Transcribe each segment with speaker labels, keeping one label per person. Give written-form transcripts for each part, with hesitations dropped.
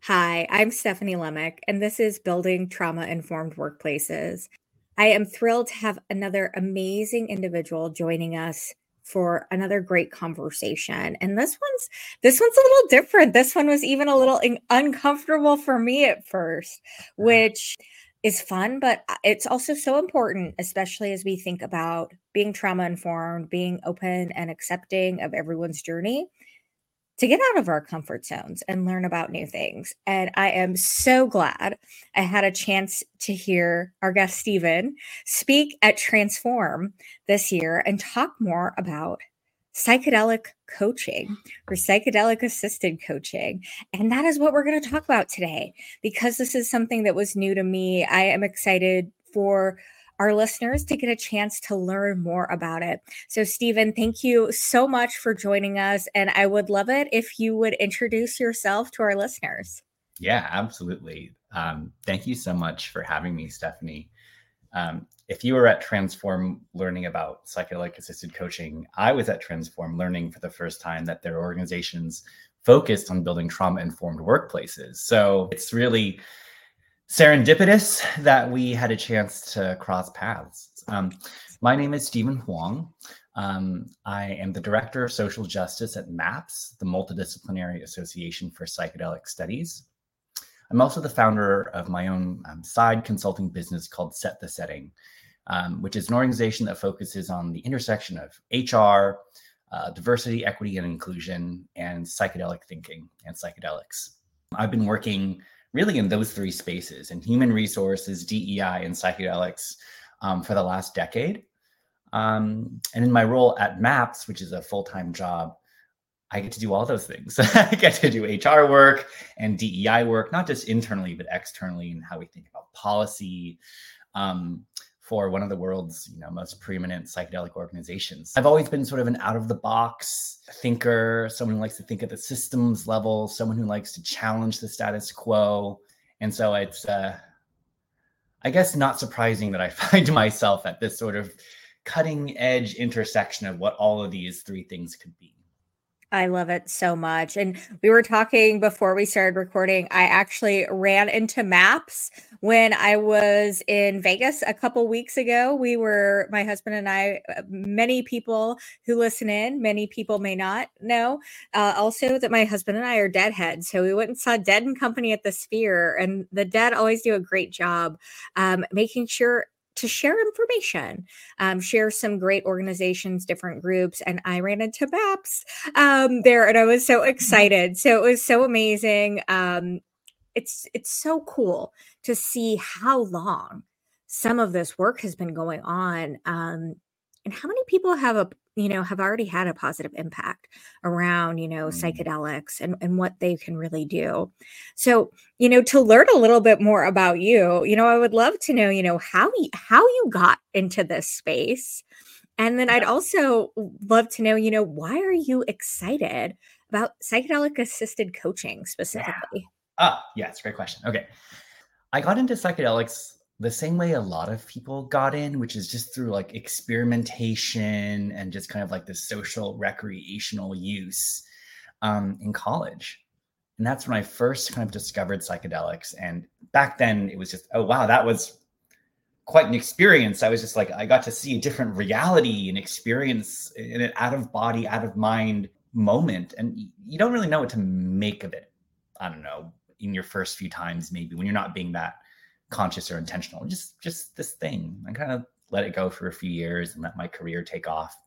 Speaker 1: Hi, I'm Stephanie Lemick, and this is Building Trauma Informed Workplaces. I am thrilled to have another amazing individual joining us for another great conversation. And this one's a little different. This one was even a little uncomfortable for me at first, which is fun, but it's also so important, especially as we think about being trauma informed, being open and accepting of everyone's journey to get out of our comfort zones and learn about new things. And I am so glad I had a chance to hear our guest, Stephen, speak at Transform this year and talk more about psychedelic coaching or psychedelic assisted coaching. And that is what we're going to talk about today. Because this is something that was new to me, I am excited for our listeners to get a chance to learn more about it. So, Stephen, thank you so much for joining us. And I would love it if you would introduce yourself to our listeners.
Speaker 2: Yeah, absolutely. Thank you so much for having me, Stephanie. If you were at Transform learning about psychedelic assisted coaching, I was at Transform learning for the first time that their organizations focused on building trauma-informed workplaces. So it's really serendipitous that we had a chance to cross paths. My name is Stephen Huang. I am the Director of Social Justice at MAPS, the Multidisciplinary Association for Psychedelic Studies. I'm also the founder of my own side consulting business called Set the Setting, which is an organization that focuses on the intersection of HR, diversity, equity, and inclusion, and psychedelic thinking and psychedelics. I've been working really in those three spaces, in human resources, DEI, and psychedelics for the last decade. And in my role at MAPS, which is a full-time job, I get to do all those things. I get to do HR work and DEI work, not just internally, but externally, and how we think about policy for one of the world's most preeminent psychedelic organizations. I've always been sort of an out-of-the-box thinker, someone who likes to think at the systems level, someone who likes to challenge the status quo. And so it's, I guess, not surprising that I find myself at this sort of cutting edge intersection of what all of these three things could be.
Speaker 1: I love it so much. And we were talking before we started recording. I actually ran into MAPS when I was in Vegas a couple weeks ago. My husband and I, many people who listen in, many people may not know, also that my husband and I are deadheads. So we went and saw Dead and Company at the Sphere, and the Dead always do a great job making sure to share information, share some great organizations, different groups. And I ran into MAPS there, and I was so excited. So it was so amazing. It's so cool to see how long some of this work has been going on, and how many people have already had a positive impact around psychedelics and what they can really do. So to learn a little bit more about you, I would love to know how you got into this space. And then I'd also love to know why are you excited about psychedelic assisted coaching specifically?
Speaker 2: Yes, great question. Okay. I got into psychedelics the same way a lot of people got in, which is just through like experimentation and just kind of like the social recreational use in college. And that's when I first kind of discovered psychedelics. And back then it was just, oh, wow, that was quite an experience. I was just like, I got to see a different reality and experience in an out of body, out of mind moment. And you don't really know what to make of it. I don't know, in your first few times, maybe when you're not being that conscious or intentional, just this thing. I kind of let it go for a few years and let my career take off.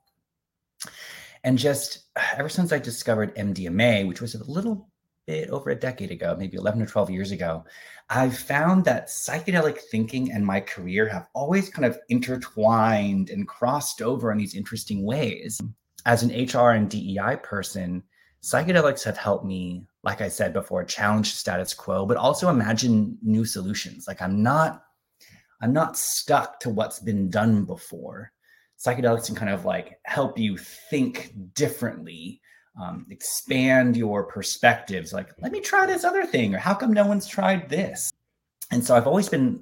Speaker 2: And just ever since I discovered MDMA, which was a little bit over a decade ago, maybe 11 or 12 years ago, I've found that psychedelic thinking and my career have always kind of intertwined and crossed over in these interesting ways. As an HR and DEI person, psychedelics have helped me, like I said before, challenge the status quo, but also imagine new solutions. Like I'm not stuck to what's been done before. Psychedelics can kind of like help you think differently, expand your perspectives. Like, let me try this other thing, or how come no one's tried this? And so I've always been,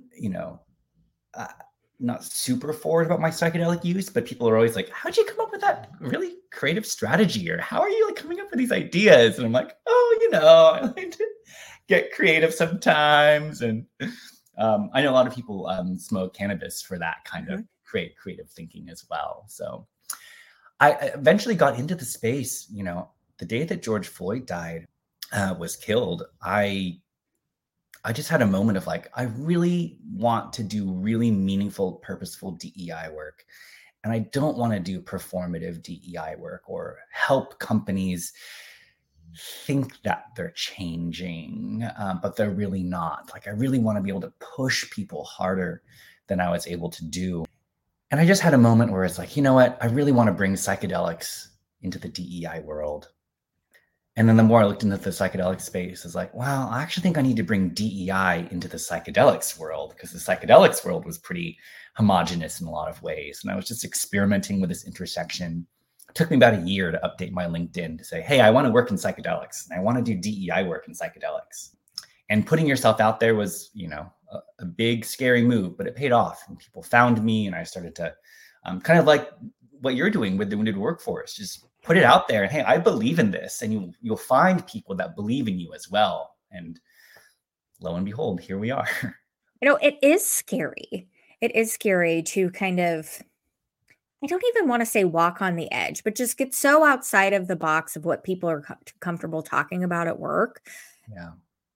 Speaker 2: not super forward about my psychedelic use, but people are always like, how'd you come up with that really creative strategy? Or how are you like coming up with these ideas? And I'm like, I like to get creative sometimes. And I know a lot of people smoke cannabis for that kind of creative thinking as well. So I eventually got into the space. You know, the day that George Floyd died, was killed, I just had a moment of like, I really want to do really meaningful, purposeful DEI work. And I don't want to do performative DEI work or help companies think that they're changing, but they're really not. Like, I really want to be able to push people harder than I was able to do. And I just had a moment where it's like, you know what? I really want to bring psychedelics into the DEI world. And then the more I looked into the psychedelic space, I was like, well, I actually think I need to bring DEI into the psychedelics world, because the psychedelics world was pretty homogenous in a lot of ways. And I was just experimenting with this intersection. It took me about a year to update my LinkedIn to say, hey, I want to work in psychedelics and I want to do DEI work in psychedelics. And putting yourself out there was, you know, a big, scary move, but it paid off. And people found me, and I started to kind of like what you're doing with the Wounded Workforce, just put it out there. Hey, I believe in this, and you'll find people that believe in you as well. And lo and behold, here we are.
Speaker 1: You know, it is scary. It is scary to kind of, I don't even want to say walk on the edge, but just get so outside of the box of what people are comfortable talking about at work.
Speaker 2: Yeah.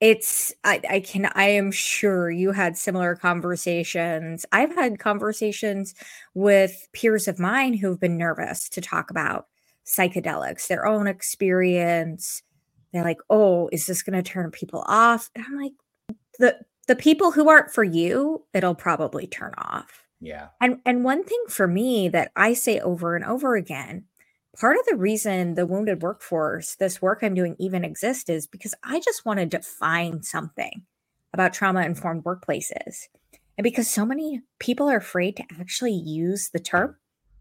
Speaker 1: I am sure you had similar conversations. I've had conversations with peers of mine who've been nervous to talk about psychedelics, their own experience. They're like, oh, is this going to turn people off? And I'm like, the people who aren't for you, it'll probably turn off.
Speaker 2: Yeah.
Speaker 1: And one thing for me that I say over and over again, part of the reason the Wounded Workforce, this work I'm doing, even exists is because I just want to define something about trauma-informed workplaces. And because so many people are afraid to actually use the term,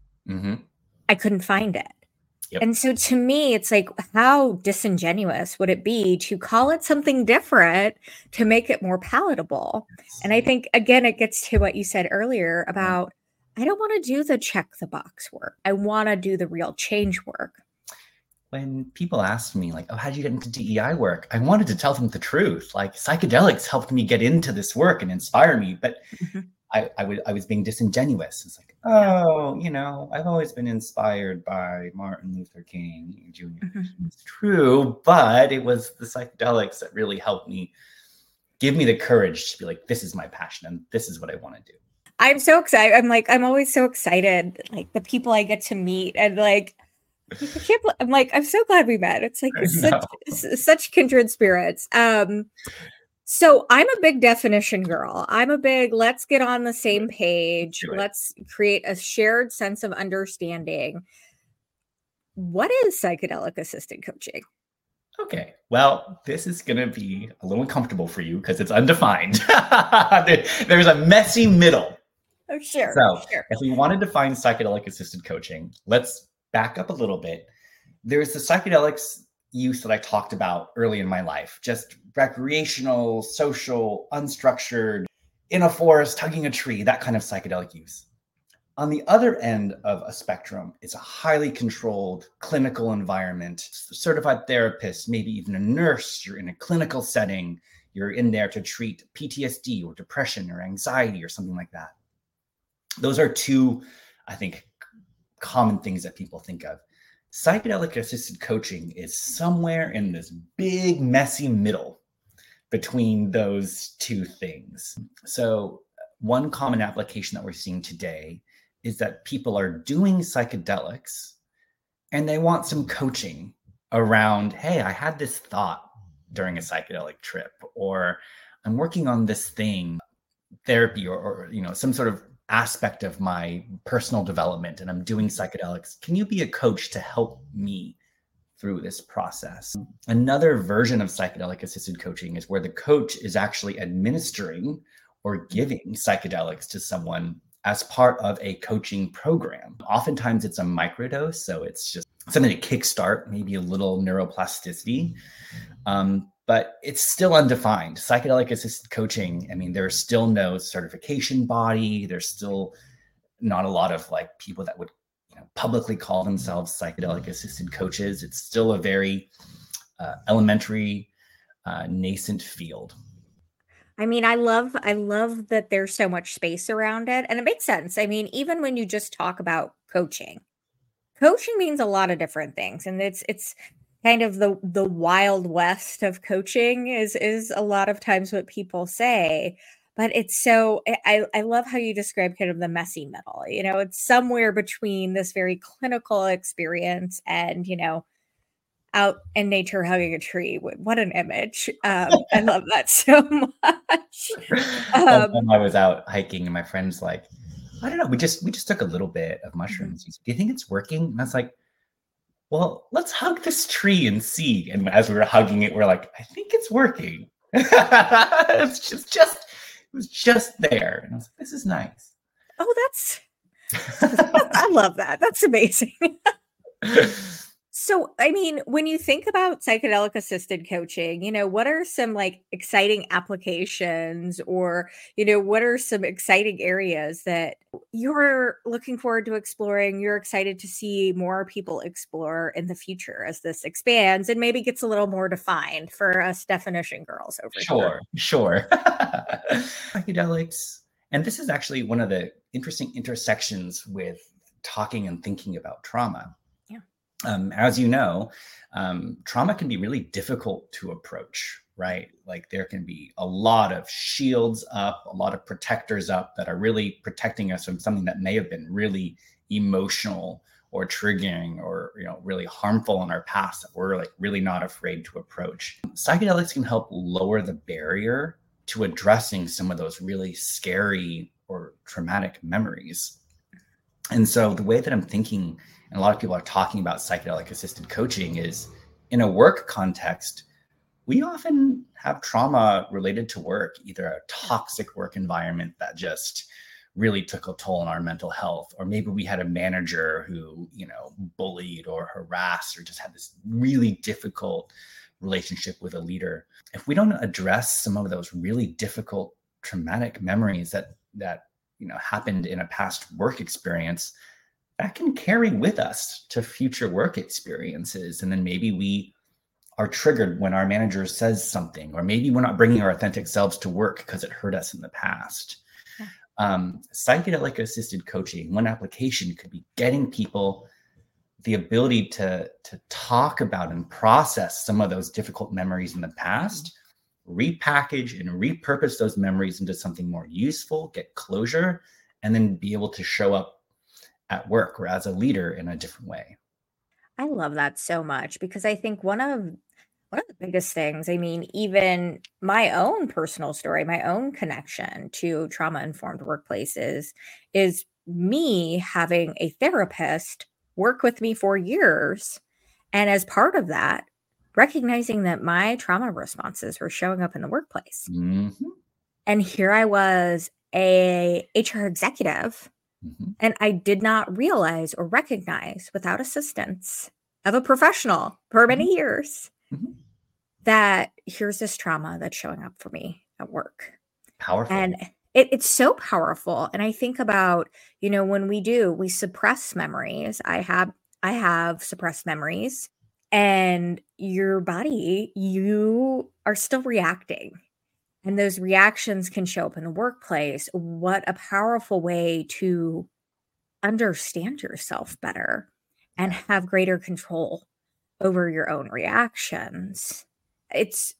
Speaker 1: I couldn't find it. Yep. And so to me, it's like, how disingenuous would it be to call it something different to make it more palatable? And I think, again, it gets to what you said earlier about, I don't want to do the check the box work. I want to do the real change work.
Speaker 2: When people ask me like, oh, how'd you get into DEI work? I wanted to tell them the truth. Like, psychedelics helped me get into this work and inspire me, but I was being disingenuous. It's like, oh, you know, I've always been inspired by Martin Luther King Jr. It's true, but it was the psychedelics that really helped me, give me the courage to be like, this is my passion and this is what I want to do.
Speaker 1: I'm so excited. I'm always so excited, like the people I get to meet, and like, I'm so glad we met. It's like such kindred spirits. So I'm a big definition girl. I'm a big, let's get on the same page. Let's create a shared sense of understanding. What is psychedelic assisted coaching?
Speaker 2: Okay, well, this is going to be a little uncomfortable for you because it's undefined. There's a messy middle.
Speaker 1: Oh, sure.
Speaker 2: So if we wanted to find psychedelic assisted coaching, let's back up a little bit. There's the psychedelics use that I talked about early in my life, just recreational, social, unstructured, in a forest, hugging a tree, that kind of psychedelic use. On the other end of a spectrum is a highly controlled clinical environment, certified therapist, maybe even a nurse. You're in a clinical setting. You're in there to treat PTSD or depression or anxiety or something like that. Those are two, I think, common things that people think of. Psychedelic assisted coaching is somewhere in this big, messy middle between those two things. So one common application that we're seeing today is that people are doing psychedelics and they want some coaching around, hey, I had this thought during a psychedelic trip, or I'm working on this thing, therapy, or you know, some sort of aspect of my personal development, and I'm doing psychedelics. Can you be a coach to help me through this process? Another version of psychedelic assisted coaching is where the coach is actually administering or giving psychedelics to someone as part of a coaching program. Oftentimes it's a microdose, so it's just something to kickstart maybe a little neuroplasticity. But it's still undefined. Psychedelic assisted coaching, I mean, there's still no certification body. There's still not a lot of like people that would, you know, publicly call themselves psychedelic assisted coaches. It's still a very elementary nascent field.
Speaker 1: I mean, I love that there's so much space around it, and it makes sense. I mean, even when you just talk about coaching means a lot of different things, and it's kind of the wild west of coaching is a lot of times what people say. But it's so I love how you describe kind of the messy middle. You know, it's somewhere between this very clinical experience and, you know, out in nature hugging a tree. What an image. I love that so much.
Speaker 2: One time
Speaker 1: Um,
Speaker 2: I was out hiking and my friend's like, I don't know, we just took a little bit of
Speaker 1: mhm.
Speaker 2: mushrooms. He's, do you think it's working? And I was like, well, let's hug this tree and see. And as we were hugging it, we're like, I think it's working. It was just there. And I was like, this is nice.
Speaker 1: Oh, I love that. That's amazing. So, I mean, when you think about psychedelic assisted coaching, you know, what are some like exciting applications or, you know, what are some exciting areas that you're looking forward to exploring? You're excited to see more people explore in the future as this expands and maybe gets a little more defined for us definition girls over here.
Speaker 2: Sure. Psychedelics. And this is actually one of the interesting intersections with talking and thinking about trauma.
Speaker 1: Yeah.
Speaker 2: As you know, trauma can be really difficult to approach, right? Like there can be a lot of shields up, a lot of protectors up that are really protecting us from something that may have been really emotional or triggering or, you know, really harmful in our past that we're like really not afraid to approach. Psychedelics can help lower the barrier to addressing some of those really scary or traumatic memories. And so the way that I'm thinking, and a lot of people are talking about psychedelic assisted coaching, is in a work context, we often have trauma related to work, either a toxic work environment that just really took a toll on our mental health, or maybe we had a manager who, you know, bullied or harassed or just had this really difficult relationship with a leader. If we don't address some of those really difficult traumatic memories that you know happened in a past work experience, that can carry with us to future work experiences. And then maybe we are triggered when our manager says something, or maybe we're not bringing our authentic selves to work because it hurt us in the past.
Speaker 1: Yeah.
Speaker 2: Psychedelic assisted coaching, one application could be getting people the ability to talk about and process some of those difficult memories in the past, repackage and repurpose those memories into something more useful, get closure, and then be able to show up at work or as a leader in a different way.
Speaker 1: I love that so much because I think one of the biggest things, I mean, even my own personal story, my own connection to trauma informed workplaces is me having a therapist work with me for years. And as part of that, recognizing that my trauma responses were showing up in the workplace.
Speaker 2: Mm-hmm.
Speaker 1: And here I was, a HR executive,
Speaker 2: Mm-hmm.
Speaker 1: and I did not realize or recognize without assistance of a professional for many years
Speaker 2: Mm-hmm.
Speaker 1: that here's this trauma that's showing up for me at work.
Speaker 2: Powerful.
Speaker 1: And it's so powerful. And I think about, you know, when we suppress memories. I have suppressed memories, and your body, you are still reacting. And those reactions can show up in the workplace. What a powerful way to understand yourself better and have greater control over your own reactions. It's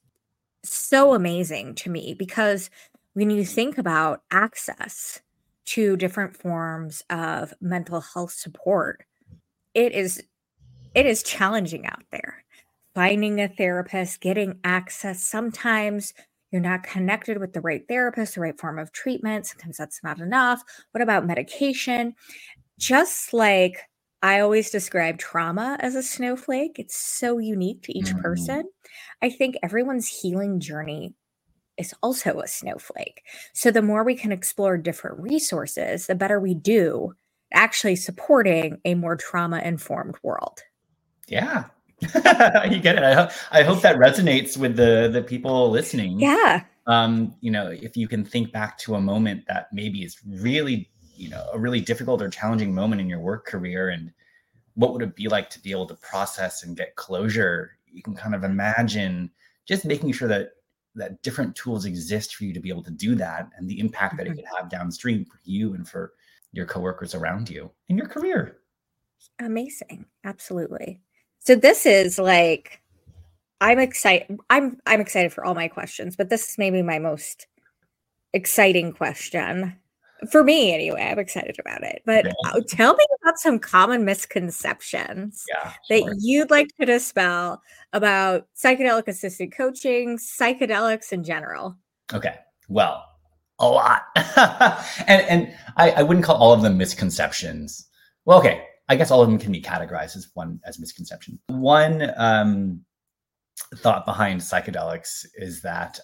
Speaker 1: so amazing to me because when you think about access to different forms of mental health support, it is it is challenging out there. Finding a therapist, getting access, sometimes you're not connected with the right therapist, the right form of treatment. Sometimes that's not enough. What about medication? Just like I always describe trauma as a snowflake, it's so unique to each
Speaker 2: Mm-hmm.
Speaker 1: person. I think everyone's healing journey is also a snowflake. So the more we can explore different resources, the better we do actually supporting a more trauma informed world.
Speaker 2: Yeah. You get it. I hope that resonates with the people listening.
Speaker 1: Yeah.
Speaker 2: You know, if you can think back to a moment that maybe is really, you know, a really difficult or challenging moment in your work career, and what would it be like to be able to process and get closure? You can kind of imagine just making sure that different tools exist for you to be able to do that, and the impact that it could have downstream for you and for your coworkers around you in your career.
Speaker 1: Amazing. Absolutely. So this is like, I'm excited. I'm excited for all my questions, but this is maybe my most exciting question. For me, anyway, I'm excited about it. But tell me about some common misconceptions that you'd like to dispel about psychedelic-assisted coaching, psychedelics in general.
Speaker 2: Okay, well, a lot. and I wouldn't call all of them misconceptions. Well, okay, I guess all of them can be categorized as misconception. One thought behind psychedelics is that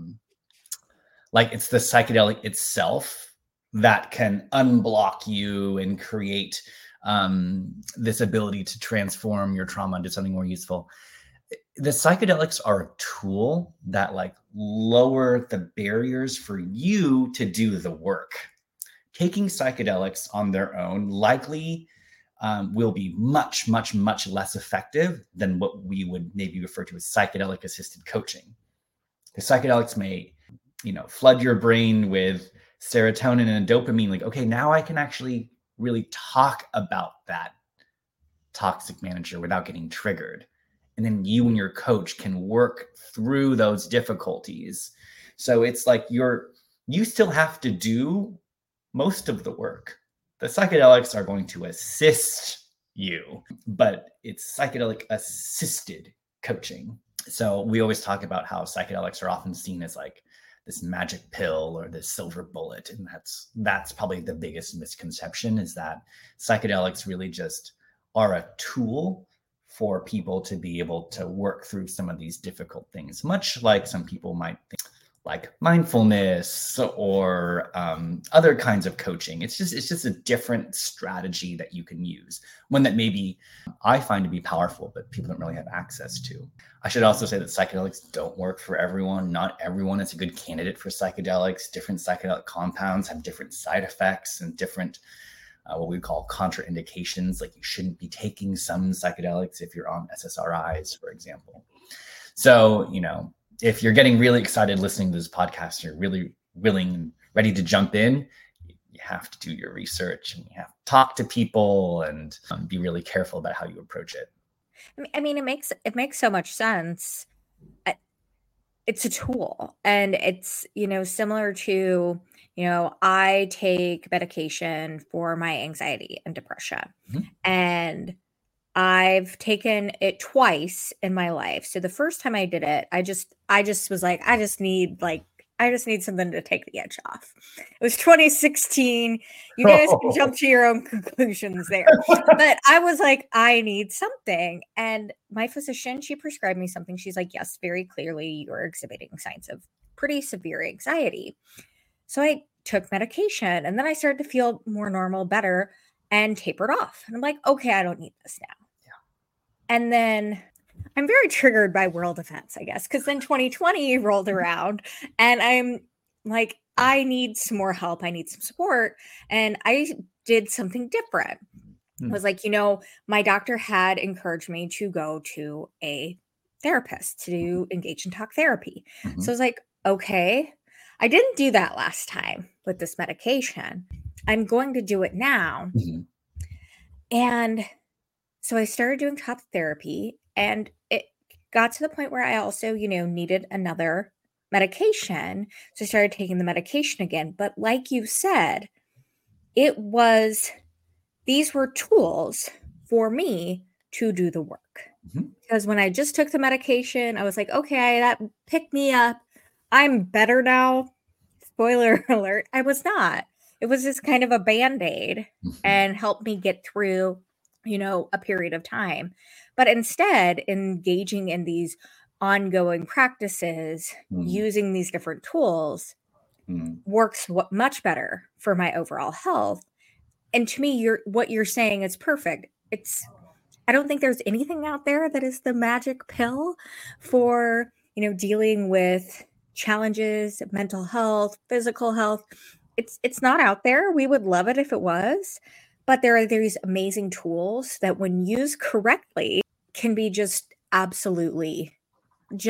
Speaker 2: like it's the psychedelic itself that can unblock you and create this ability to transform your trauma into something more useful. The psychedelics are a tool that like lower the barriers for you to do the work. Taking psychedelics on their own likely will be much, much, much less effective than what we would maybe refer to as psychedelic assisted coaching. The psychedelics may, flood your brain with serotonin and dopamine. Like, okay, now I can actually really talk about that toxic manager without getting triggered. And then you and your coach can work through those difficulties. So it's like you still have to do most of the work. The psychedelics are going to assist you, but it's psychedelic assisted coaching. So we always talk about how psychedelics are often seen as like this magic pill or this silver bullet. And that's probably the biggest misconception, is that psychedelics really just are a tool for people to be able to work through some of these difficult things, much like some people might think like mindfulness or other kinds of coaching. It's just a different strategy that you can use, one that maybe I find to be powerful, but people don't really have access to. I should also say that psychedelics don't work for everyone. Not everyone is a good candidate for psychedelics. Different psychedelic compounds have different side effects and different what we call contraindications. Like you shouldn't be taking some psychedelics if you're on SSRIs, for example. So, if you're getting really excited listening to this podcast, you're really willing and ready to jump in, you have to do your research and you have to talk to people and be really careful about how you approach it.
Speaker 1: I mean, it makes so much sense. It's a tool, and it's, similar to, I take medication for my anxiety and depression, and I've taken it twice in my life. So the first time I did it, I just was like, I just need something to take the edge off. It was 2016. You guys can jump to your own conclusions there. But I was like, I need something. And my physician, she prescribed me something. She's like, yes, very clearly you're exhibiting signs of pretty severe anxiety. So I took medication, and then I started to feel more normal, better, and tapered off. And I'm like, okay, I don't need this now. Yeah. And then I'm very triggered by world events, I guess, because then 2020 rolled around and I'm like, I need some more help. I need some support. And I did something different. I was like, my doctor had encouraged me to go to a therapist to engage in talk therapy. So I was like, okay, I didn't do that last time with this medication. I'm going to do it now. And so I started doing talk therapy, and it got to the point where I also, needed another medication. So I started taking the medication again. But like you said, these were tools for me to do the work. Because when I just took the medication, I was like, okay, that picked me up. I'm better now. Spoiler alert, I was not. It was just kind of a Band-Aid and helped me get through, a period of time. But instead, engaging in these ongoing practices, using these different tools works much better for my overall health. And to me, what you're saying is perfect. I don't think there's anything out there that is the magic pill for, dealing with challenges, mental health, physical health. It's not out there. We would love it if it was, but there are these amazing tools that when used correctly can be just absolutely just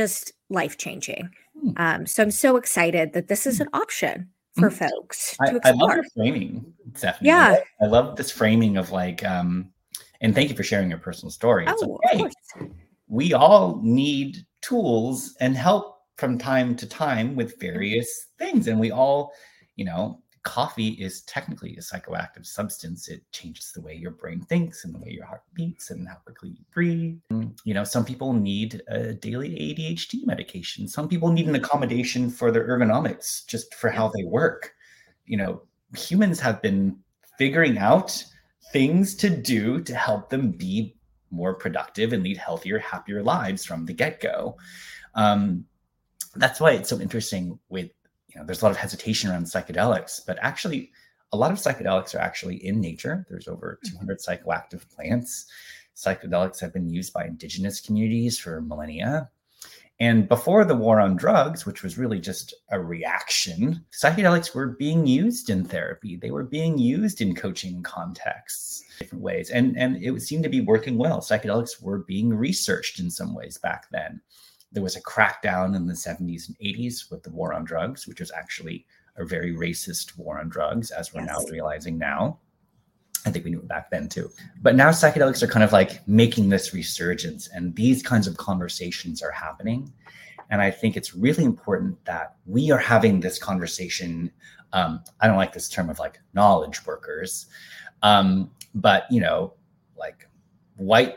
Speaker 1: life-changing. So I'm so excited that this is an option for folks to explore.
Speaker 2: I love your framing, Stephanie.
Speaker 1: Yeah.
Speaker 2: I love this framing of like, and thank you for sharing your personal story. It's
Speaker 1: Of course.
Speaker 2: We all need tools and help from time to time with various things. And we all, coffee is technically a psychoactive substance. It changes the way your brain thinks and the way your heart beats and how quickly you breathe. Some people need a daily ADHD medication. Some people need an accommodation for their ergonomics just for how they work. Humans have been figuring out things to do to help them be more productive and lead healthier, happier lives from the get-go. That's why it's so interesting with, there's a lot of hesitation around psychedelics, but actually a lot of psychedelics are actually in nature. There's over 200 psychoactive plants. Psychedelics have been used by indigenous communities for millennia. And before the war on drugs, which was really just a reaction, psychedelics were being used in therapy. They were being used in coaching contexts, different ways. And it seemed to be working well. Psychedelics were being researched in some ways back then. There was a crackdown in the 70s and 80s with the war on drugs, which was actually a very racist war on drugs, as we're now realizing now. I think we knew it back then too. But now psychedelics are kind of like making this resurgence, and these kinds of conversations are happening. And I think it's really important that we are having this conversation. I don't like this term of like knowledge workers, but like white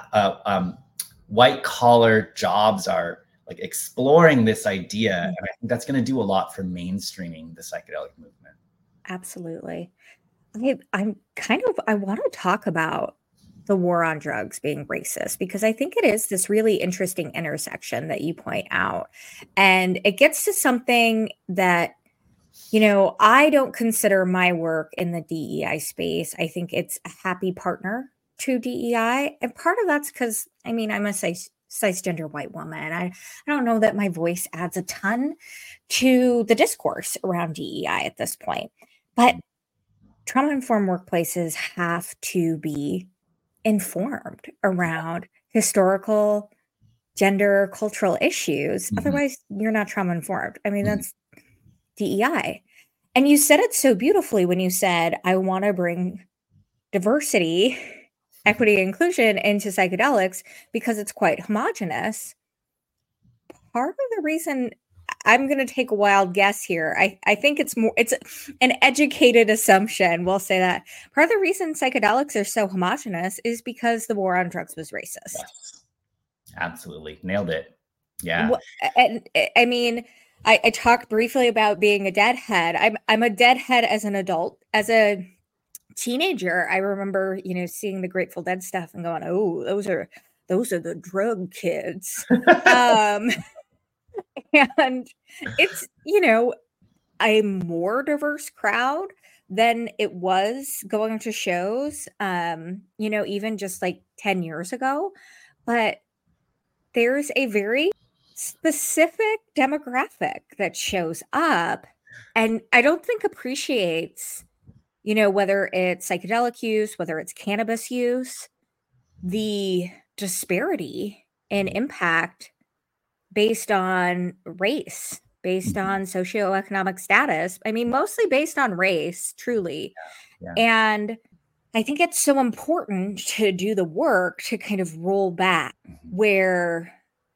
Speaker 2: collar jobs are like exploring this idea. And I think that's going to do a lot for mainstreaming the psychedelic movement.
Speaker 1: Absolutely. I want to talk about the war on drugs being racist, because I think it is this really interesting intersection that you point out. And it gets to something that, I don't consider my work in the DEI space. I think it's a happy partner to DEI. And part of that's because, I'm a cisgender white woman. I don't know that my voice adds a ton to the discourse around DEI at this point. But trauma-informed workplaces have to be informed around historical, gender, cultural issues. Mm-hmm. Otherwise, you're not trauma-informed. That's DEI. And you said it so beautifully when you said, I want to bring diversity, equity, and inclusion into psychedelics because it's quite homogenous. Part of the reason, I'm going to take a wild guess here, I think it's an educated assumption, we'll say that. Part of the reason psychedelics are so homogenous is because the war on drugs was racist.
Speaker 2: Yes. Absolutely. Nailed it. Yeah.
Speaker 1: And I talked briefly about being a deadhead. I'm a deadhead as an adult. As a teenager, I remember, seeing the Grateful Dead stuff and going, oh, those are the drug kids. And it's, a more diverse crowd than it was going to shows, even just like 10 years ago. But there's a very specific demographic that shows up and I don't think appreciates, whether it's psychedelic use, whether it's cannabis use, the disparity in impact based on race, based on socioeconomic status. Mostly based on race, truly. Yeah. And I think it's so important to do the work to kind of roll back where,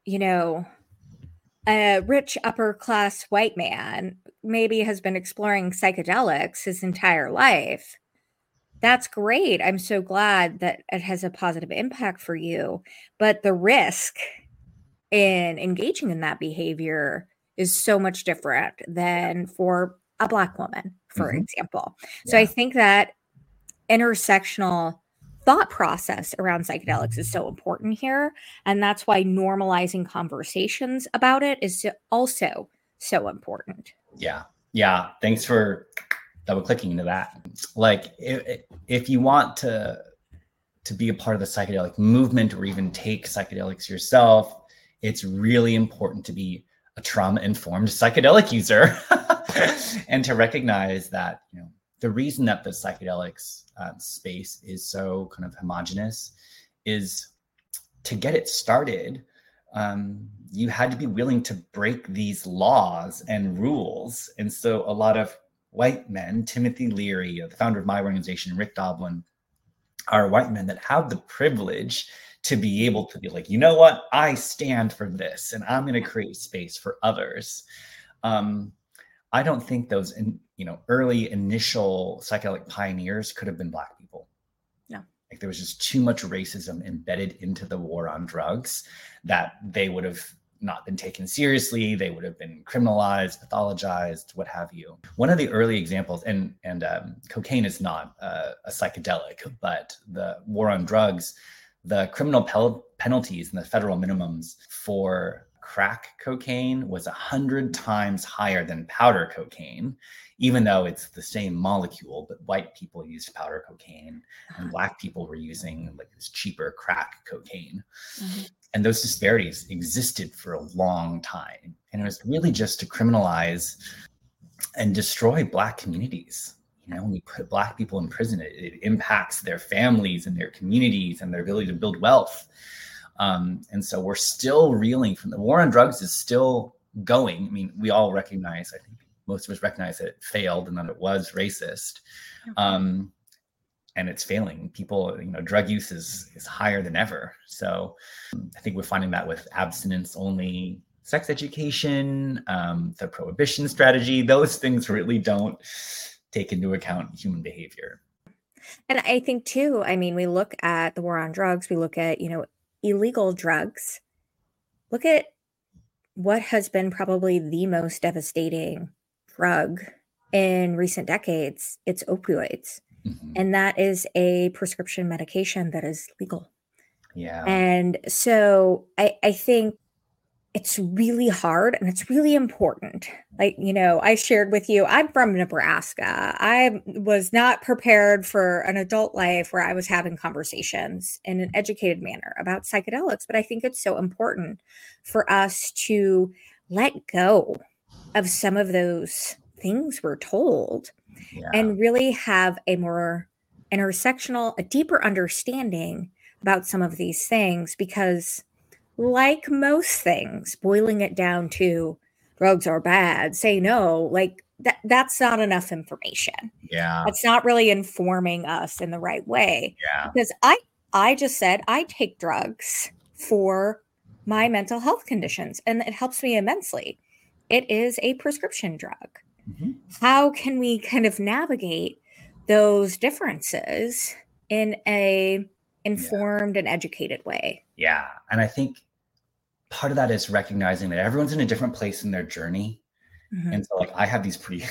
Speaker 1: a rich upper class white man maybe has been exploring psychedelics his entire life. That's great. I'm so glad that it has a positive impact for you. But the risk in engaging in that behavior is so much different than for a Black woman, for example. So I think that intersectional thought process around psychedelics is so important here. And that's why normalizing conversations about it is also so important.
Speaker 2: Yeah. Yeah. Thanks for double clicking into that. Like if you want to be a part of the psychedelic movement or even take psychedelics yourself, it's really important to be a trauma-informed psychedelic user and to recognize that, the reason that the psychedelics space is so kind of homogenous is to get it started. you had to be willing to break these laws and rules. And so a lot of white men, Timothy Leary, the founder of my organization, Rick Doblin, are white men that have the privilege to be able to be like, you know what, I stand for this, and I'm going to create space for others. I don't think those, early initial psychedelic pioneers could have been Black people.
Speaker 1: No.
Speaker 2: Like there was just too much racism embedded into the war on drugs that they would have not been taken seriously. They would have been criminalized, pathologized, what have you. One of the early examples, and cocaine is not a psychedelic, but the war on drugs, the criminal penalties and the federal minimums for crack cocaine was 100 times higher than powder cocaine, even though it's the same molecule. But white people used powder cocaine and Black people were using like this cheaper crack cocaine. Mm-hmm. And those disparities existed for a long time. And it was really just to criminalize and destroy Black communities. When you put Black people in prison, it impacts their families and their communities and their ability to build wealth. And so we're still reeling from the war on drugs is still going. I mean, we all recognize, I think most of us recognize that it failed and that it was racist. And it's failing. People, drug use is higher than ever. So I think we're finding that with abstinence only sex education, the prohibition strategy, those things really don't take into account human behavior.
Speaker 1: And I think too, we look at the war on drugs, we look at, illegal drugs. Look at what has been probably the most devastating drug in recent decades. It's opioids. Mm-hmm. And that is a prescription medication that is legal.
Speaker 2: Yeah.
Speaker 1: And so I think it's really hard and it's really important. Like, I shared with you, I'm from Nebraska. I was not prepared for an adult life where I was having conversations in an educated manner about psychedelics. But I think it's so important for us to let go of some of those things we're told and really have a more intersectional, a deeper understanding about some of these things, because like most things, boiling it down to drugs are bad, say no, like that's not enough information.
Speaker 2: Yeah.
Speaker 1: That's not really informing us in the right way.
Speaker 2: Yeah.
Speaker 1: Because I just said I take drugs for my mental health conditions and it helps me immensely. It is a prescription drug. Mm-hmm. How can we kind of navigate those differences in a informed and educated way?
Speaker 2: Yeah. And I think part of that is recognizing that everyone's in a different place in their journey. Mm-hmm. And so like I have these pretty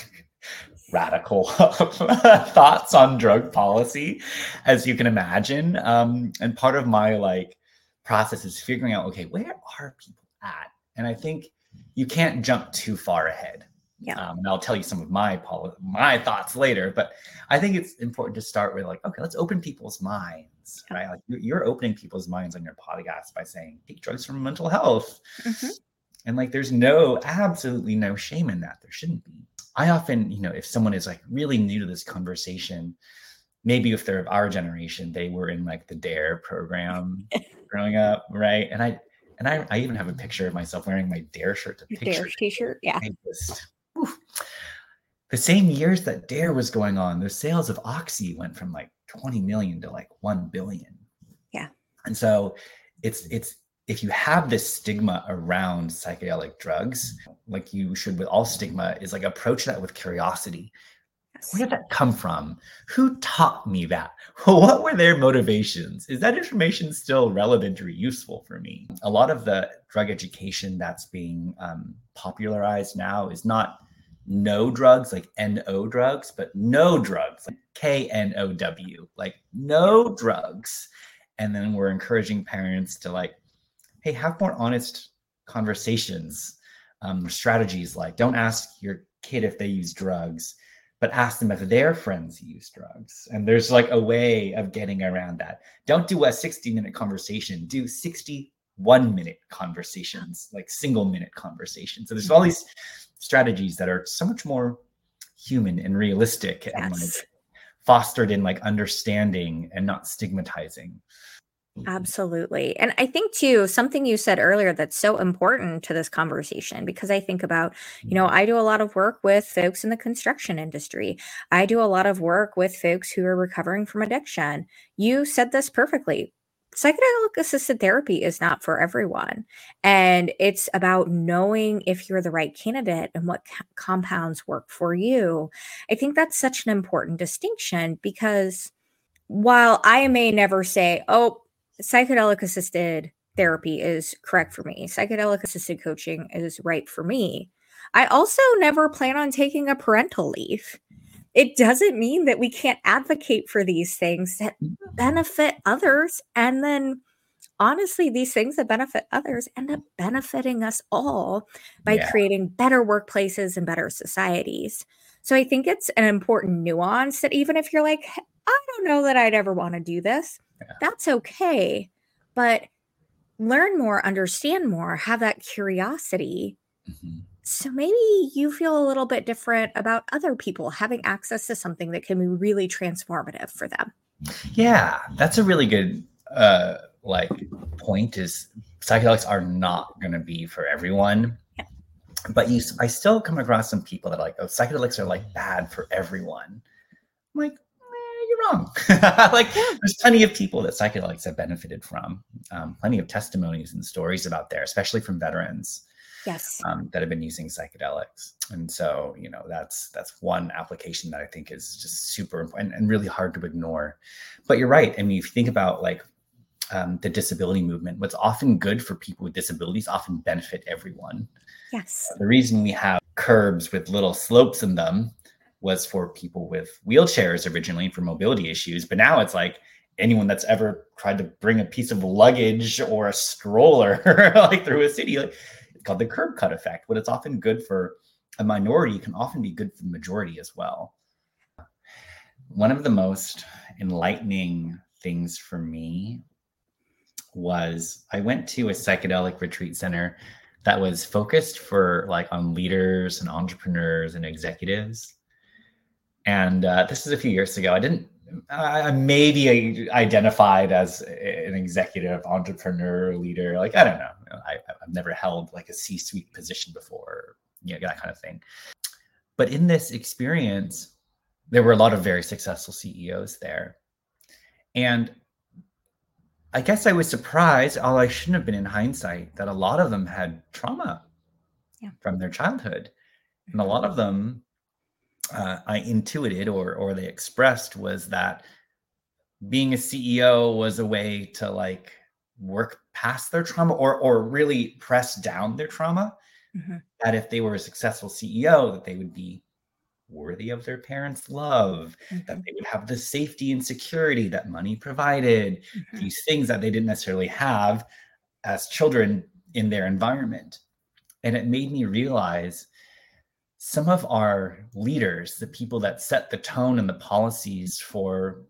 Speaker 2: radical thoughts on drug policy, as you can imagine. And part of my process is figuring out, okay, where are people at? And I think you can't jump too far ahead.
Speaker 1: Yeah.
Speaker 2: And I'll tell you some of my thoughts later, but I think it's important to start with okay, let's open people's minds, right? Like you're opening people's minds on your podcast by saying, take drugs for mental health. Mm-hmm. And there's absolutely no shame in that. There shouldn't be. I often, if someone is really new to this conversation, maybe if they're of our generation, they were in the DARE program growing up, right? And I even have a picture of myself wearing my DARE shirt to picture.
Speaker 1: DARE t-shirt, yeah.
Speaker 2: The same years that DARE was going on, the sales of Oxy went from 20 million to 1 billion.
Speaker 1: Yeah.
Speaker 2: And so it's if you have this stigma around psychedelic drugs, like you should with all stigma, is approach that with curiosity. Yes. Where did that come from? Who taught me that? What were their motivations? Is that information still relevant or useful for me? A lot of the drug education that's being popularized now is not no drugs, like NO drugs, but no drugs, like KNOW, no drugs. And then we're encouraging parents to hey, have more honest conversations, strategies don't ask your kid if they use drugs, but ask them if their friends use drugs. And there's a way of getting around that. Don't do a 60-minute conversation, do 61-minute conversations, single-minute conversations. So there's all these strategies that are so much more human and realistic. Yes. And fostered in understanding and not stigmatizing.
Speaker 1: Absolutely. And I think too, something you said earlier that's so important to this conversation, because I think about, I do a lot of work with folks in the construction industry. I do a lot of work with folks who are recovering from addiction. You said this perfectly. Psychedelic assisted therapy is not for everyone. And it's about knowing if you're the right candidate and what compounds work for you. I think that's such an important distinction because while I may never say, oh, psychedelic assisted therapy is correct for me, psychedelic assisted coaching is right for me, I also never plan on taking a parental leave. It doesn't mean that we can't advocate for these things that benefit others. And then, honestly, these things that benefit others end up benefiting us all by
Speaker 2: Yeah.
Speaker 1: creating better workplaces and better societies. So I think it's an important nuance that even if you're like, I don't know that I'd ever want to do this, that's okay. But learn more, understand more, have that curiosity.
Speaker 2: Mhm.
Speaker 1: So maybe you feel a little bit different about other people having access to something that can be really transformative for them.
Speaker 2: Yeah, that's a really good like point is psychedelics are not going to be for everyone.
Speaker 1: Yeah.
Speaker 2: But I still come across some people that are like, oh, psychedelics are like bad for everyone. I'm like, you're wrong. Like, there's plenty of people that psychedelics have benefited from. Plenty of testimonies and stories about there, especially from veterans.
Speaker 1: Yes.
Speaker 2: That have been using psychedelics. And so, that's one application that I think is just super important and really hard to ignore. But you're right. I mean, if you think about like the disability movement, what's often good for people with disabilities often benefit everyone.
Speaker 1: Yes.
Speaker 2: The reason we have curbs with little slopes in them was for people with wheelchairs originally for mobility issues. But now it's like anyone that's ever tried to bring a piece of luggage or a stroller like through a city, like, it's called the curb cut effect. What it's often good for a minority can often be good for the majority as well. One of the most enlightening things for me was I went to a psychedelic retreat center that was focused for like on leaders and entrepreneurs and executives. And this is a few years ago. I maybe identified as an executive, entrepreneur, leader. Like, I don't know. I've never held like a C-suite position before, that kind of thing. But in this experience, there were a lot of very successful CEOs there. And I guess I was surprised, although I shouldn't have been in hindsight, that a lot of them had trauma from their childhood. And a lot of them, I intuited or they expressed was that being a CEO was a way to like work past their trauma or really press down their trauma. Mm-hmm. That if they were a successful CEO, that they would be worthy of their parents' love, mm-hmm. that they would have the safety and security that money provided, mm-hmm. these things that they didn't necessarily have as children in their environment. And it made me realize some of our leaders, the people that set the tone and the policies for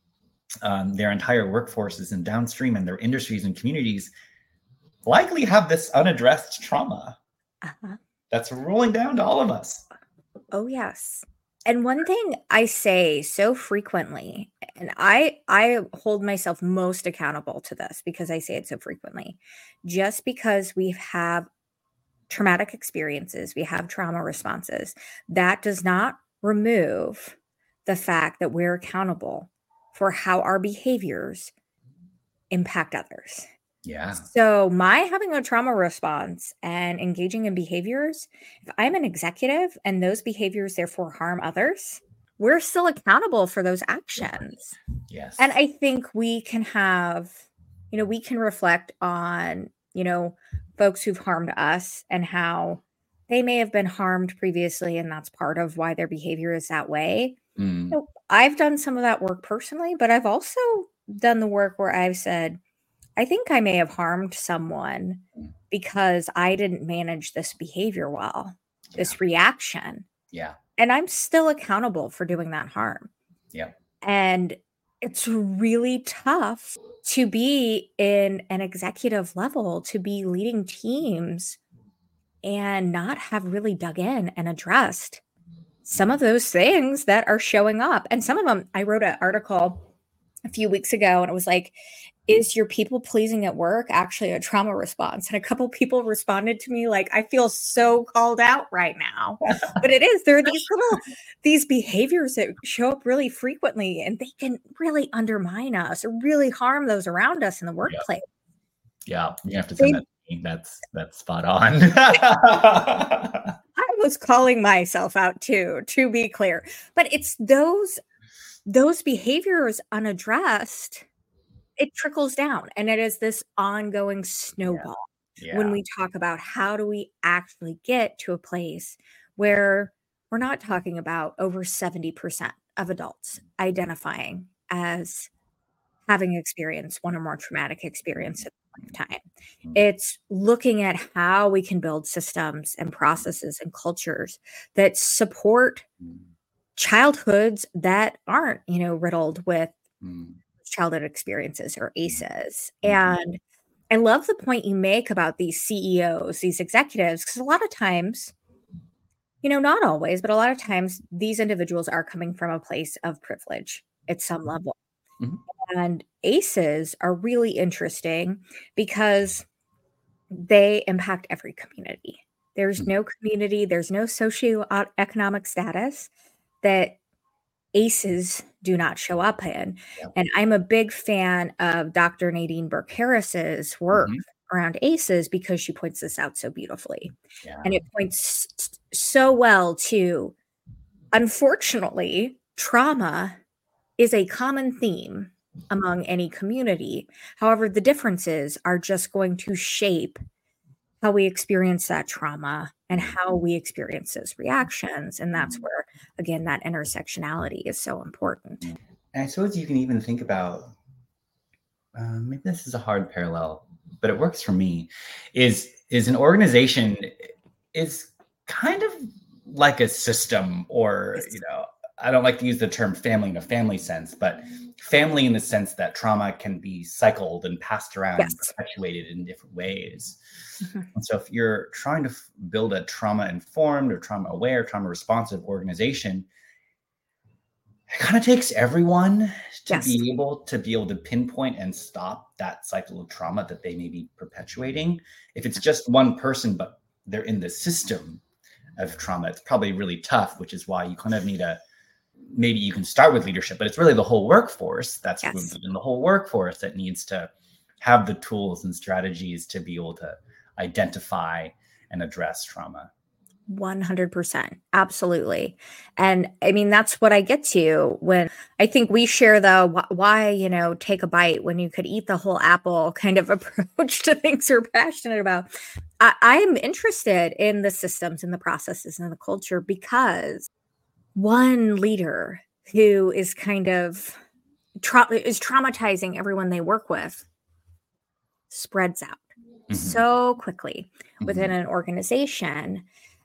Speaker 2: their entire workforces and downstream and their industries and communities, likely have this unaddressed trauma that's rolling down to all of us.
Speaker 1: Oh, yes. And one thing I say so frequently, and I hold myself most accountable to this because I say it so frequently, just because we have traumatic experiences, we have trauma responses, that does not remove the fact that we're accountable for how our behaviors impact others.
Speaker 2: Yeah.
Speaker 1: So my having a trauma response and engaging in behaviors, if I'm an executive and those behaviors therefore harm others, we're still accountable for those actions.
Speaker 2: Yes.
Speaker 1: And I think we can have, we can reflect on, folks who've harmed us and how they may have been harmed previously. And that's part of why their behavior is that way. So I've done some of that work personally, but I've also done the work where I've said, I think I may have harmed someone because I didn't manage this behavior well, this reaction.
Speaker 2: Yeah.
Speaker 1: And I'm still accountable for doing that harm.
Speaker 2: Yeah.
Speaker 1: And it's really tough to be in an executive level, to be leading teams and not have really dug in and addressed some of those things that are showing up. And some of them, I wrote an article a few weeks ago, and it was like, is your people pleasing at work actually a trauma response? And a couple people responded to me like, I feel so called out right now. But it is, there are these behaviors that show up really frequently, and they can really undermine us or really harm those around us in the workplace.
Speaker 2: Yeah, you have to send that to me. That's spot on.
Speaker 1: I was calling myself out too, to be clear. But it's those behaviors unaddressed, it trickles down, and it is this ongoing snowball. When we talk about how do we actually get to a place where we're not talking about over 70% of adults identifying as having experienced one or more traumatic experiences in a lifetime. It's looking at how we can build systems and processes and cultures that support childhoods that aren't, riddled with childhood experiences or ACEs. And I love the point you make about these CEOs, these executives, because a lot of times, not always, but a lot of times these individuals are coming from a place of privilege at some level. And ACEs are really interesting because they impact every community. There's no community, there's no socioeconomic status that ACEs do not show up in. And I'm a big fan of Dr. Nadine Burke-Harris's work around ACEs because she points this out so beautifully. And it points so well to, unfortunately, trauma is a common theme among any community. However, the differences are just going to shape how we experience that trauma and how we experience those reactions. And that's where, again, that intersectionality is so important.
Speaker 2: And I suppose you can even think about, maybe this is a hard parallel, but it works for me, is an organization is kind of like a system, or, I don't like to use the term family in a family sense, but family in the sense that trauma can be cycled and passed around and perpetuated in different ways. And so if you're trying to build a trauma-informed or trauma-aware, trauma-responsive organization, it kind of takes everyone to be able to pinpoint and stop that cycle of trauma that they may be perpetuating. If it's just one person, but they're in the system of trauma, it's probably really tough, which is why you kind of need maybe you can start with leadership, but it's really the whole workforce that's rooted in the whole workforce that needs to have the tools and strategies to be able to identify and address trauma.
Speaker 1: 100%. Absolutely. And I mean, that's what I get to when I think we share the why, take a bite when you could eat the whole apple kind of approach to things we're passionate about. I'm interested in the systems and the processes and the culture because one leader who is kind of is traumatizing everyone they work with spreads out so quickly within an organization.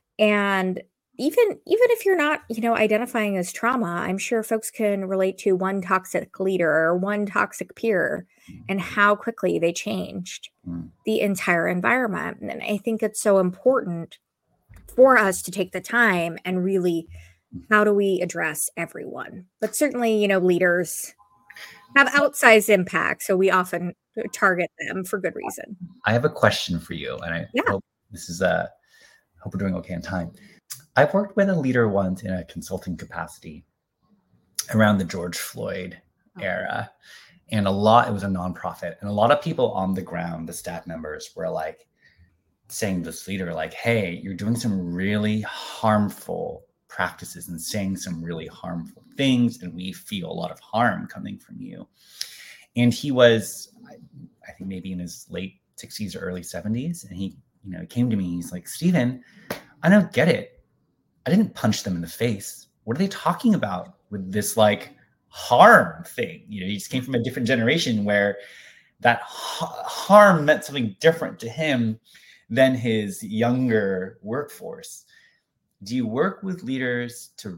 Speaker 1: And even if you're not, identifying as trauma, I'm sure folks can relate to one toxic leader or one toxic peer and how quickly they changed the entire environment. And I think it's so important for us to take the time and really, how do we address everyone? But certainly, leaders have outsized impact, so we often target them for good reason.
Speaker 2: I have a question for you, and I hope hope we're doing okay on time. I've worked with a leader once in a consulting capacity around the George Floyd era, and it was a nonprofit, and a lot of people on the ground, the staff members, were like saying to this leader, like, "Hey, you're doing some really harmful practices and saying some really harmful things, and we feel a lot of harm coming from you." And he was, I think, maybe in his late 60s or early 70s, and he came to me. He's like, "Stephen, I don't get it. I didn't punch them in the face. What are they talking about with this like harm thing?" He just came from a different generation where that harm meant something different to him than his younger workforce. Do you work with leaders to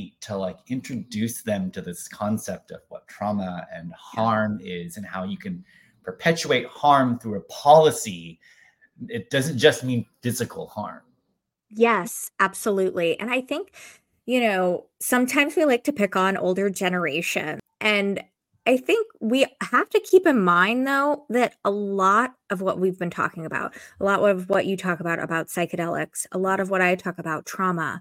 Speaker 2: introduce them to this concept of what trauma and harm is and how you can perpetuate harm through a policy? It doesn't just mean physical harm.
Speaker 1: Yes, absolutely. And I think, sometimes we like to pick on older generation. And I think we have to keep in mind, though, that a lot of what we've been talking about, a lot of what you talk about psychedelics, a lot of what I talk about trauma,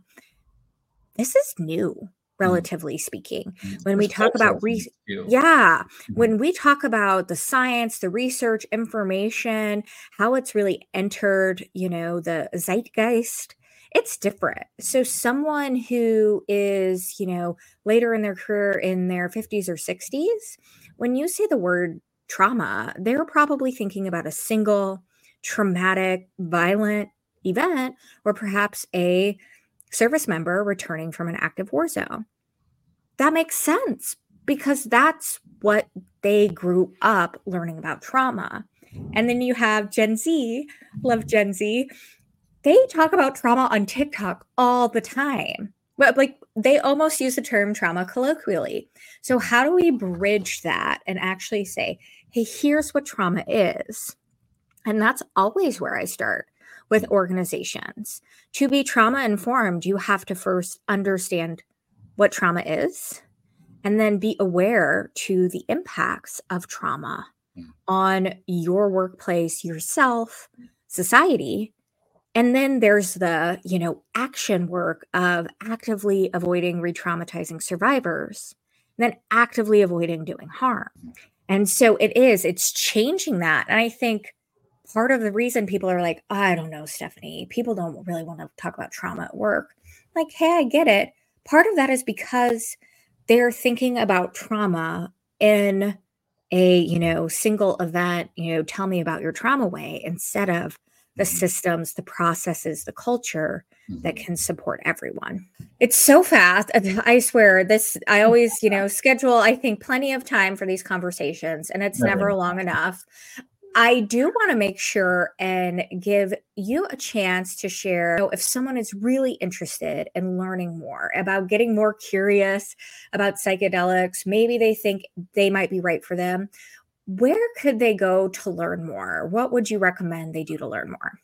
Speaker 1: this is new,
Speaker 2: Mm,
Speaker 1: relatively speaking.
Speaker 2: mm.
Speaker 1: When we
Speaker 2: There's
Speaker 1: talk
Speaker 2: cultural
Speaker 1: about
Speaker 2: things too.
Speaker 1: yeah,
Speaker 2: Mhm.
Speaker 1: when we talk about the science, the research, information, how it's really entered, the zeitgeist, it's different. So someone who is, later in their career in their 50s or 60s, when you say the word trauma, they're probably thinking about a single traumatic, violent event, or perhaps a service member returning from an active war zone. That makes sense because that's what they grew up learning about trauma. And then you have Gen Z, love Gen Z. They talk about trauma on TikTok all the time. But like they almost use the term trauma colloquially. So how do we bridge that and actually say, hey, here's what trauma is? And that's always where I start with organizations. To be trauma informed, you have to first understand what trauma is and then be aware to the impacts of trauma
Speaker 2: Mm.
Speaker 1: on your workplace, yourself, society. And then there's the, action work of actively avoiding re-traumatizing survivors, and then actively avoiding doing harm. And so it's changing that. And I think part of the reason people are like, I don't know, Stephanie, people don't really want to talk about trauma at work. Like, hey, I get it. Part of that is because they're thinking about trauma in a, single event, tell me about your trauma way instead of the
Speaker 2: Mhm.
Speaker 1: systems, the processes, the culture that
Speaker 2: Mhm.
Speaker 1: can support everyone. It's so fast. I swear this, I always, schedule, I think, plenty of time for these conversations, and it's never
Speaker 2: Really?
Speaker 1: long enough. I do want to make sure and give you a chance to share if someone is really interested in learning more about getting more curious about psychedelics, maybe they think they might be right for them. Where could they go to learn more? What would you recommend they do to learn more?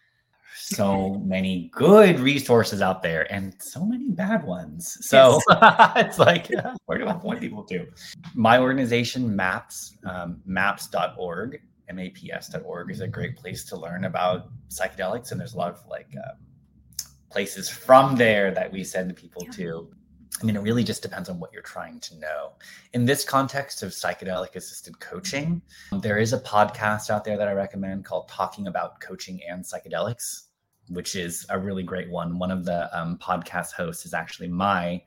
Speaker 2: So many good resources out there and so many bad ones. So
Speaker 1: Yes.
Speaker 2: it's like, where do I point people to? My organization, MAPS, maps.org, maps.org is a great place to learn about psychedelics. And there's a lot of places from there that we send people
Speaker 1: Yeah.
Speaker 2: to. I mean, it really just depends on what you're trying to know. In this context of psychedelic assisted coaching, there is a podcast out there that I recommend called Talking About Coaching and Psychedelics, which is a really great one. One of the podcast hosts is actually my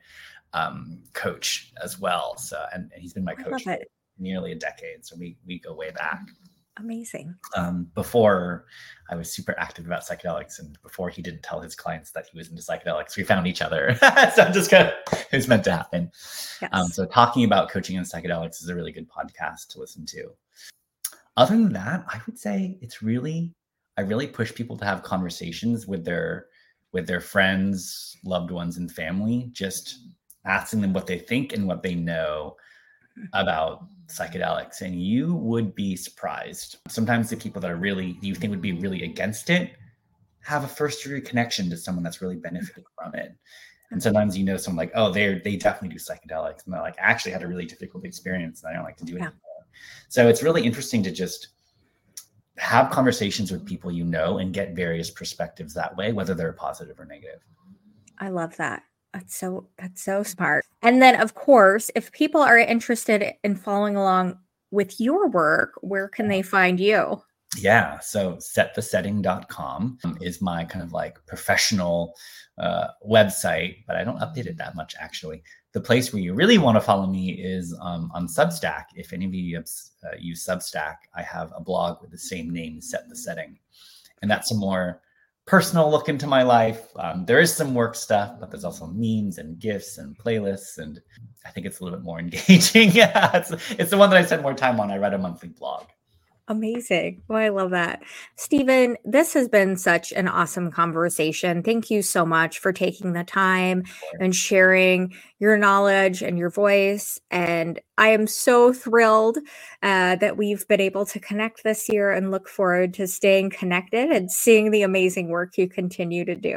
Speaker 2: coach as well. So, and he's been my
Speaker 1: I
Speaker 2: coach
Speaker 1: love
Speaker 2: for
Speaker 1: it.
Speaker 2: nearly a decade. So we go way back.
Speaker 1: Amazing.
Speaker 2: Before I was super active about psychedelics, and before he didn't tell his clients that he was into psychedelics, we found each other. So I'm just kind of, it's meant to happen.
Speaker 1: Yes.
Speaker 2: So talking about coaching and psychedelics is a really good podcast to listen to. Other than that, I would say I really push people to have conversations with their friends, loved ones, and family, just asking them what they think and what they know about psychedelics, and you would be surprised. Sometimes the people that are really, you think would be really against it, have a first degree connection to someone that's really benefited from it. And sometimes someone like, oh, they definitely do psychedelics, and they're like, I actually had a really difficult experience and I don't like to do it
Speaker 1: Yeah.
Speaker 2: anymore. So it's really interesting to just have conversations with people and get various perspectives that way, whether they're positive or negative.
Speaker 1: I love that. That's so smart. And then of course, if people are interested in following along with your work, where can they find you?
Speaker 2: Yeah. So setthesetting.com is my kind of like professional website, but I don't update it that much actually. The place where you really want to follow me is on Substack. If any of you use Substack, I have a blog with the same name, Set the Setting. And that's a more personal look into my life. There is some work stuff, but there's also memes and GIFs and playlists. And I think it's a little bit more engaging. Yeah, it's the one that I spend more time on. I write a monthly blog.
Speaker 1: Amazing. Well, I love that. Stephen, this has been such an awesome conversation. Thank you so much for taking the time and sharing your knowledge and your voice. And I am so thrilled that we've been able to connect this year and look forward to staying connected and seeing the amazing work you continue to do.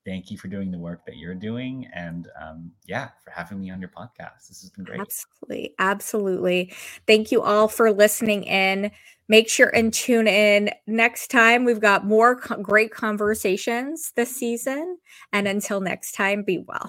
Speaker 2: thank you for doing the work that you're doing. And yeah, for having me on your podcast. This has been great.
Speaker 1: Absolutely. Absolutely. Thank you all for listening in. Make sure and tune in next time. We've got more great conversations this season. And until next time, be well.